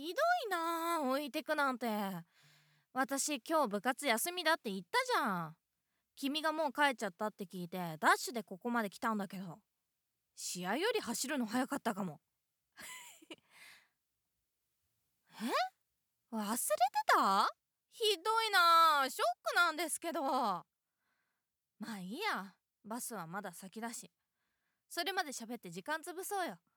ひどいなあ、置いてくなんて。私今日部活休みだって言ったじゃん。君がもう帰っちゃったって聞いてダッシュでここまで来たんだけど、試合より走るの早かったかも。忘れてた？ひどいなあ、ショックなんですけど。まあいいや、バスはまだ先だし、それまで喋って時間潰そうよ。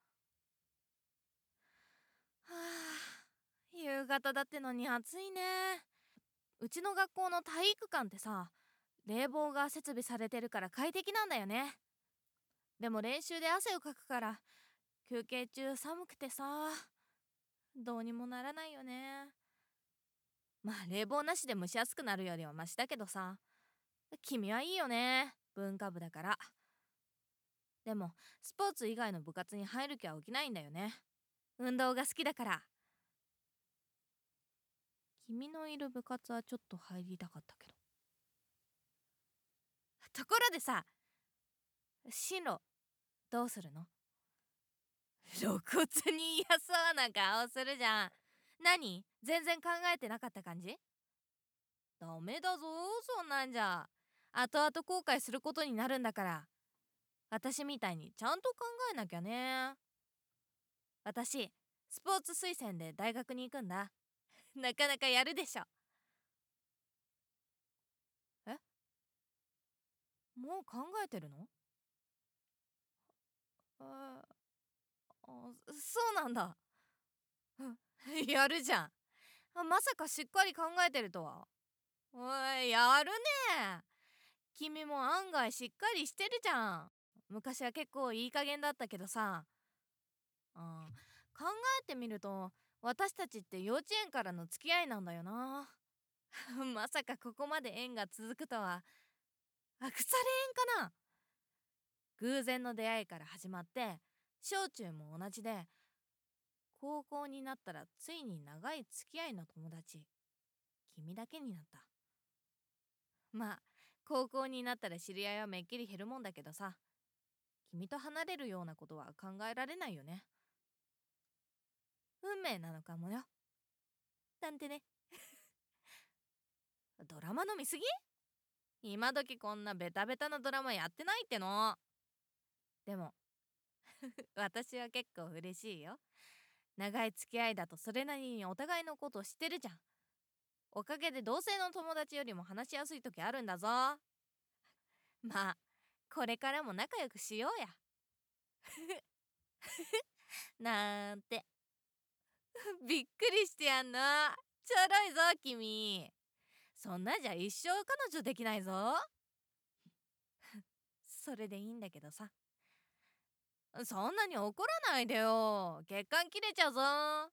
はあ、夕方だってのに暑いね。うちの学校の体育館ってさ、冷房が設備されてるから快適なんだよね。でも練習で汗をかくから休憩中寒くてさ、どうにもならないよね。まあ冷房なしで蒸し暑くなるよりはマシだけどさ、君はいいよね、文化部だから。でもスポーツ以外の部活に入る気は起きないんだよね。運動が好きだから。君のいる部活はちょっと入りたかったけど。ところでさ、進路どうするの？露骨に嫌そうな顔するじゃん。何？全然考えてなかった感じ？ダメだぞ、そんなんじゃ。後々後悔することになるんだから。私みたいにちゃんと考えなきゃね。私、スポーツ推薦で大学に行くんだ。なかなかやるでしょ。え？もう考えてるの？あそうなんだ。うん、やるじゃん。まさかしっかり考えてるとは。おい、やるね。君も案外しっかりしてるじゃん。昔は結構いい加減だったけどさ。考えてみると私たちって幼稚園からの付き合いなんだよな。まさかここまで縁が続くとは。腐れ縁かな。偶然の出会いから始まって小中も同じで、高校になったらついに長い付き合いの友達、君だけになった。まあ高校になったら知り合いはめっきり減るもんだけどさ、君と離れるようなことは考えられないよね。運命なのかもよ。なんてね。ドラマの見すぎ？今時こんなベタベタなドラマやってないっての。でも私は結構嬉しいよ。長い付き合いだとそれなりにお互いのことを知ってるじゃん。おかげで同性の友達よりも話しやすい時あるんだぞ。まあこれからも仲良くしようや。なんて。びっくりしてやんの。ちょろいぞ君。そんなじゃ一生彼女できないぞ。それでいいんだけどさ。そんなに怒らないでよ。血管切れちゃうぞ。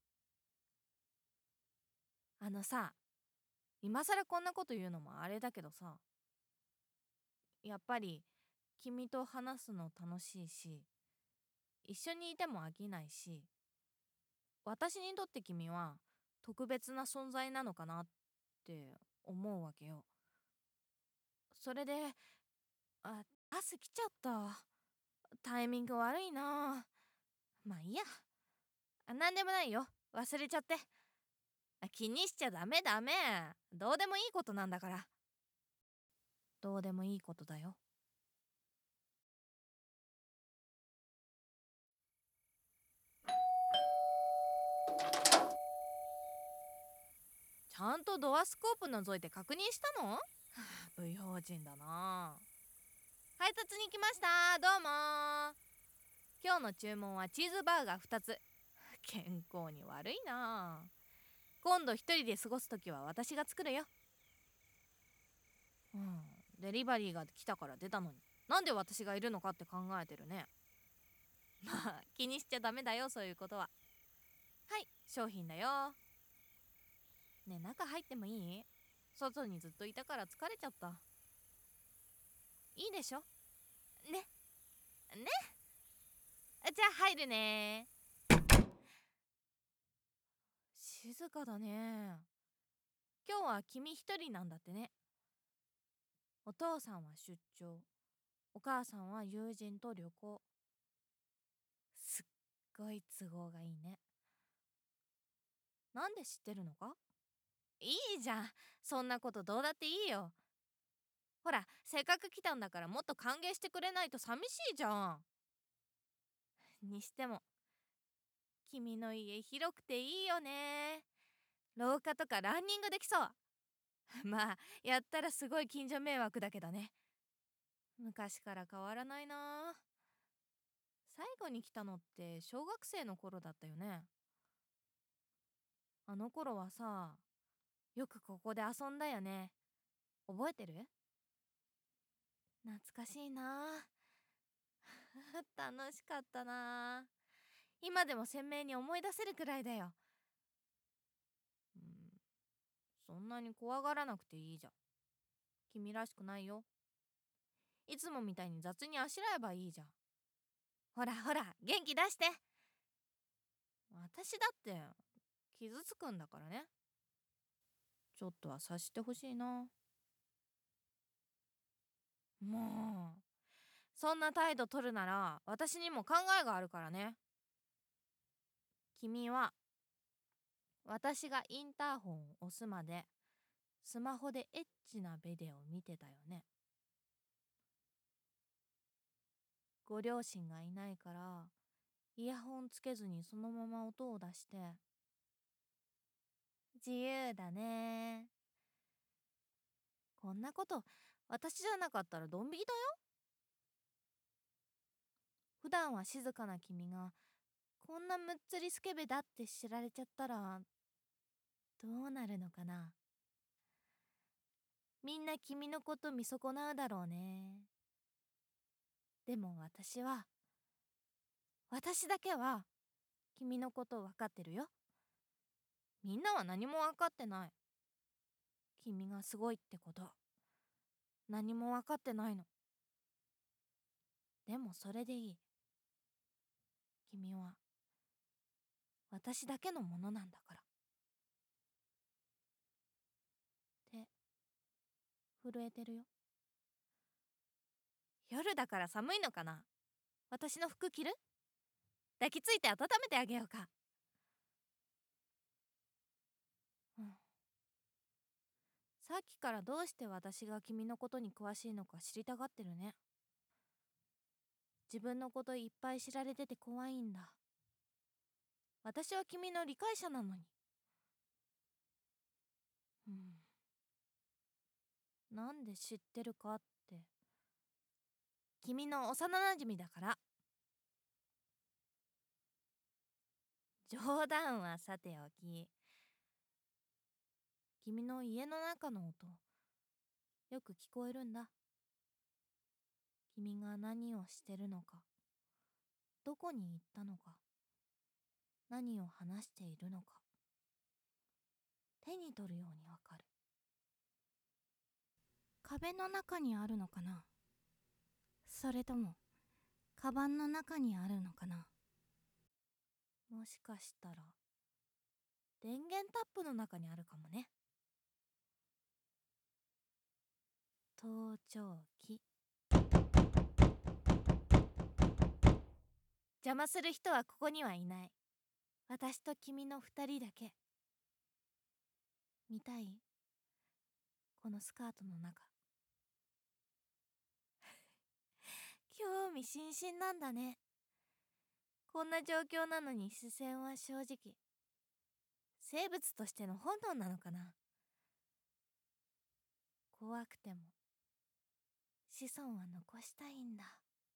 さ、今更こんなこと言うのもあれだけどさ、やっぱり君と話すの楽しいし、一緒にいても飽きないし、私にとって君は特別な存在なのかなって思うわけよ。それで、バス来ちゃった。タイミング悪いな。まあいいや。なんでもないよ。忘れちゃって。気にしちゃダメダメ。どうでもいいことなんだから。どうでもいいことだよ。ちゃんとドアスコープ覗いて確認したの？不用心だな。配達に来ました。どうも。今日の注文はチーズバーガー2つ。健康に悪いな。今度一人で過ごすときは私が作るよ。デリバリーが来たから出たのに、なんで私がいるのかって考えてるね。まあ気にしちゃダメだよ、そういうことは。はい、商品だよ。ねえ、中入ってもいい？外にずっといたから疲れちゃった。いいでしょ？ね。ね。じゃあ入るね。静かだね。今日は君一人なんだってね。お父さんは出張、お母さんは友人と旅行。すっごい都合がいいね。 なんで知ってるのか？いいじゃん、そんなことどうだっていいよ。ほら、せっかく来たんだからもっと歓迎してくれないと寂しいじゃん。にしても君の家広くていいよね。廊下とかランニングできそう。まあやったらすごい近所迷惑だけどね。昔から変わらないな。最後に来たのって小学生の頃だったよね。あの頃はさ、よくここで遊んだよね。覚えてる？懐かしいな。楽しかったな。今でも鮮明に思い出せるくらいだよ。うん、そんなに怖がらなくていいじゃん。君らしくないよ。いつもみたいに雑にあしらえばいいじゃん。ほらほら、元気出して。私だって傷つくんだからね。ちょっとは察してほしいな。もうそんな態度取るなら私にも考えがあるからね。君は私がインターホンを押すまでスマホでエッチなビデオを見てたよね。ご両親がいないからイヤホンつけずにそのまま音を出して、自由だね。こんなこと私じゃなかったらドン引きだよ。普段は静かな君がこんなむっつりスケベだって知られちゃったらどうなるのかな。みんな君のこと見損なうだろうね。でも私だけは君のこと分かってるよ。みんなは何も分かってない。君がすごいってこと何も分かってないの。でもそれでいい。君は私だけのものなんだから。手震えてるよ。夜だから寒いのかな。私の服着る？抱きついて温めてあげようか。うん。さっきからどうして私が君のことに詳しいのか知りたがってるね。自分のこといっぱい知られてて怖いんだ。私は君の理解者なのに。うん。なんで知ってるかって。君の幼なじみだから。冗談はさておき、君の家の中の音よく聞こえるんだ。君が何をしてるのか、どこに行ったのか、何を話しているのか、手に取るようにわかる。壁の中にあるのかな、それともカバンの中にあるのかな。もしかしたら電源タップの中にあるかもね。盗聴器。邪魔する人はここにはいない。私と君の二人だけ。見たい？このスカートの中。興味津々なんだね。こんな状況なのに視線は正直。生物としての本能なのかな。怖くても子孫は残したいんだ。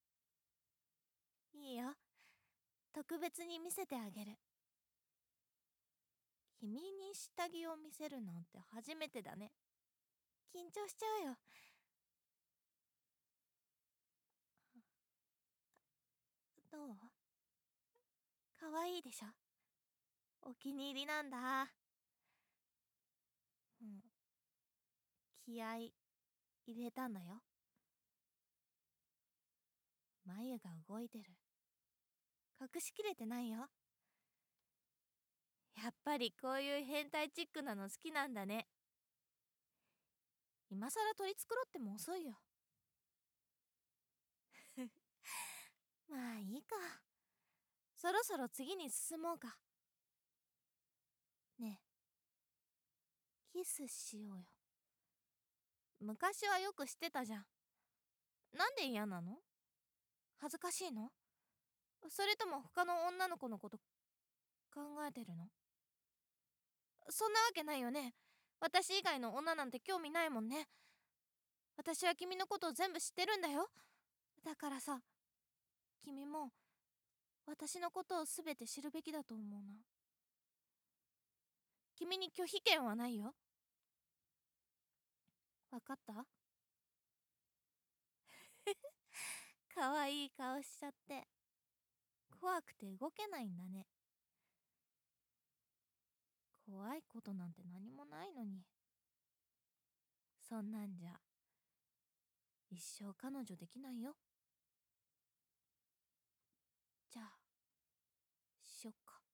いいよ。特別に見せてあげる。君に下着を見せるなんて初めてだね。緊張しちゃうよ。どう？かわいいでしょ。お気に入りなんだ。うん。気合い入れたのよ。眉が動いてる。隠しきれてないよ。やっぱりこういう変態チックなの好きなんだね。今さら取り繕っても遅いよ。まあいいか。そろそろ次に進もうか。 ねえ、キスしようよ。昔はよくしてたじゃん。なんで嫌なの？恥ずかしいの？それとも他の女の子のこと考えてるの？そんなわけないよね。私以外の女なんて興味ないもんね。私は君のことを全部知ってるんだよ。だからさ、君も私のことを全て知るべきだと思うな。君に拒否権はないよ。わかった？かわいい顔しちゃって。怖くて動けないんだね。怖いことなんて何もないのに。そんなんじゃ一生彼女できないよ。じゃあしよっか。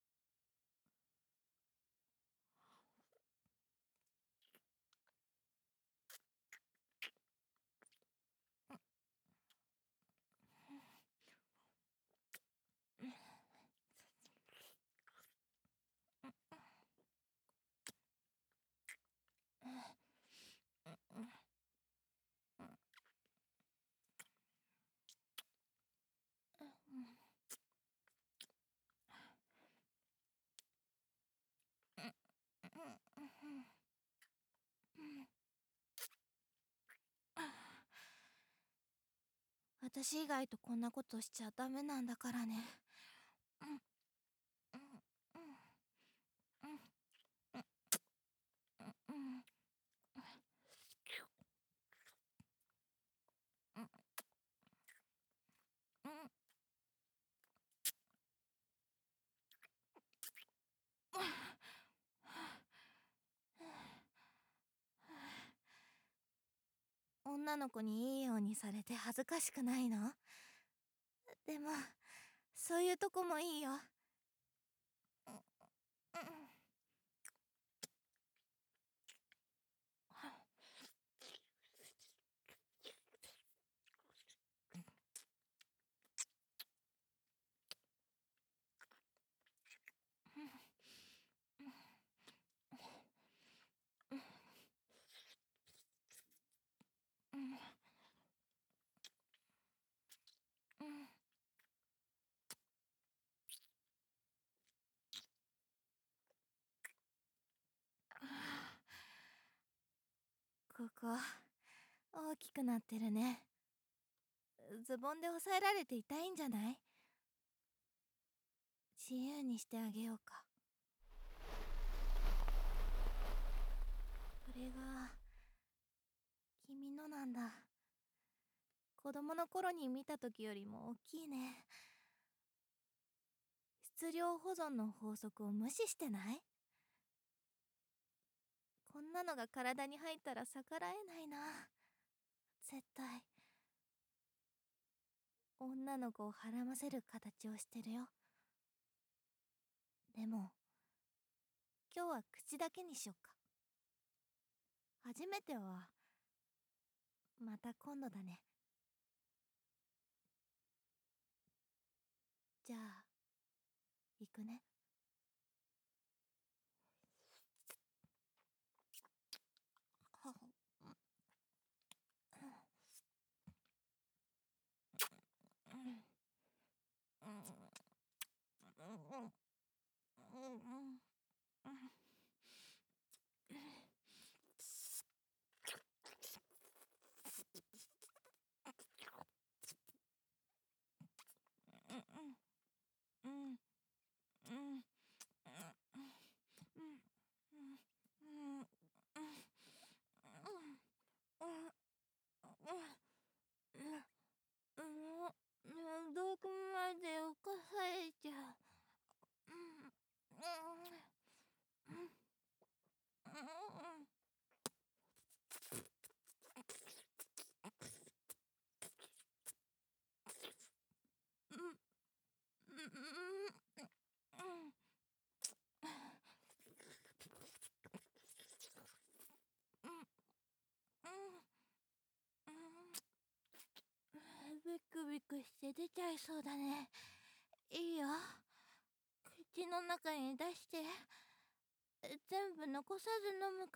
私以外とこんなことしちゃダメなんだからね。女の子にいいようにされて恥ずかしくないの？でもそういうとこもいいよ。ここ大きくなってるね。ズボンで押さえられて痛いんじゃない？自由にしてあげようか。これが君のなんだ。子供の頃に見た時よりも大きいね。質量保存の法則を無視してない？こんなのが体に入ったら逆らえないな。絶対。女の子をはらませる形をしてるよ。でも今日は口だけにしよっか。初めてはまた今度だね。じゃあ行くね。どこまで起こされちゃう。ビクビクして出ちゃいそうだね。いいよ、口の中に出して。 全部残さず飲むから。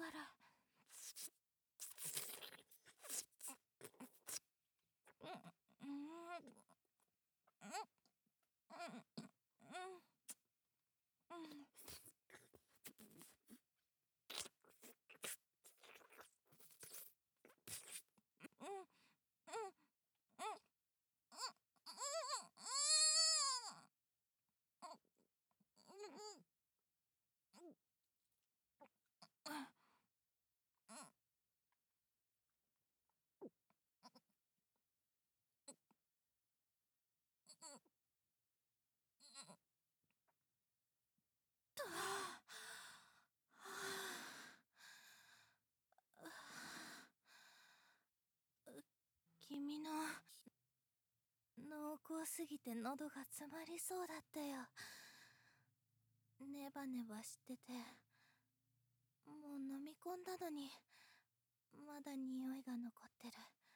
君の濃厚すぎて喉が詰まりそうだったよ。ネバネバしてて、もう飲み込んだのにまだ匂いが残ってる。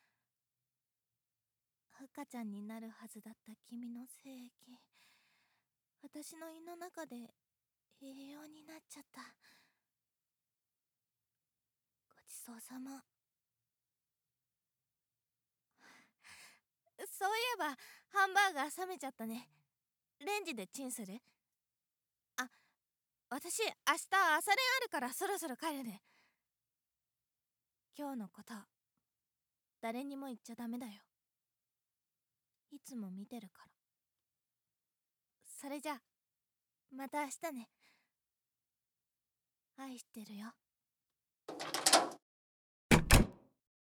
赤ちゃんになるはずだった君の精液、私の胃の中で栄養になっちゃった。ごちそうさま。そういえばハンバーガー冷めちゃったね。レンジでチンする？あ、私明日朝練あるからそろそろ帰るね。今日のこと誰にも言っちゃダメだよ。いつも見てるから。それじゃあまた明日ね。愛してるよ。